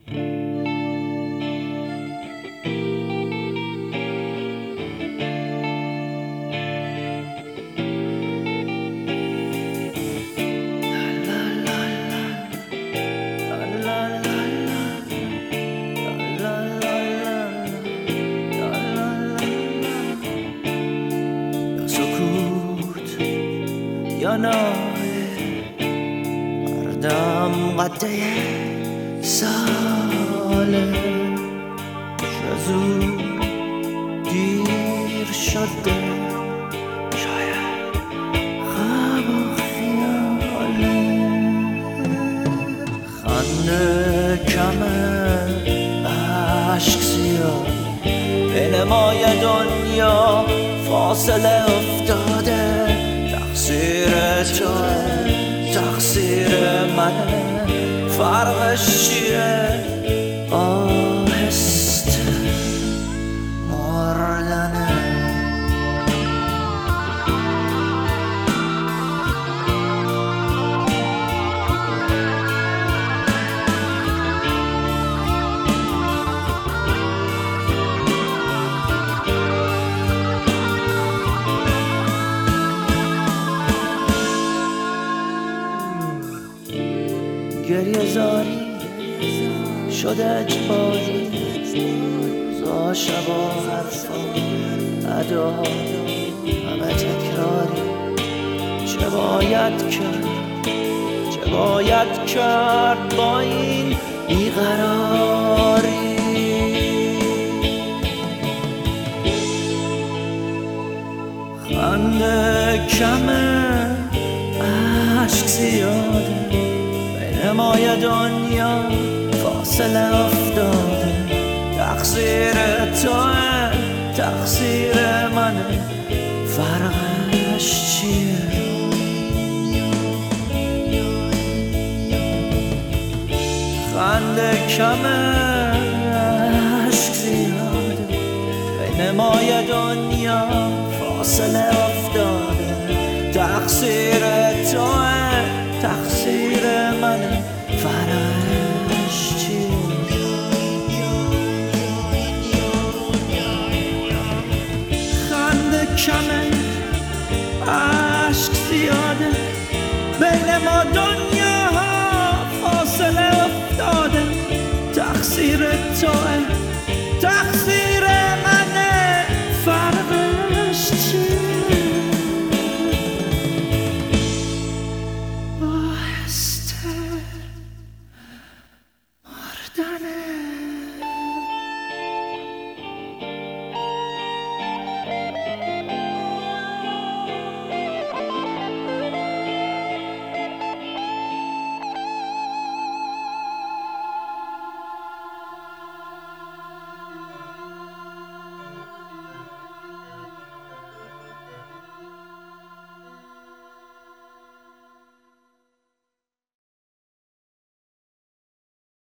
یا ناله مردم قده ساله شزو دیر شده شاید خواب و خیاله خنده کمه عشق زیاد بین مای دنیا فاصله افتاده تقصیر توه تقصیر منه فرقش چیه آهسته مردنه گریه زاری شده اجباری زا شبا حرفا اداها همه تکراری چه باید کرد با این بیقراری خنده کمه عشق زیاده مای دنیا فاصله افتاده تقصیر توه تقصیر منه فرقش چیه خنده کمه عشق زیاده بین مای دنیا فاصله افتاده تقصیر توه تقصیر منه فرقش چیه خنده کمه عشق زیاده بین ما دنیا فاصله افتاده تقصیر توه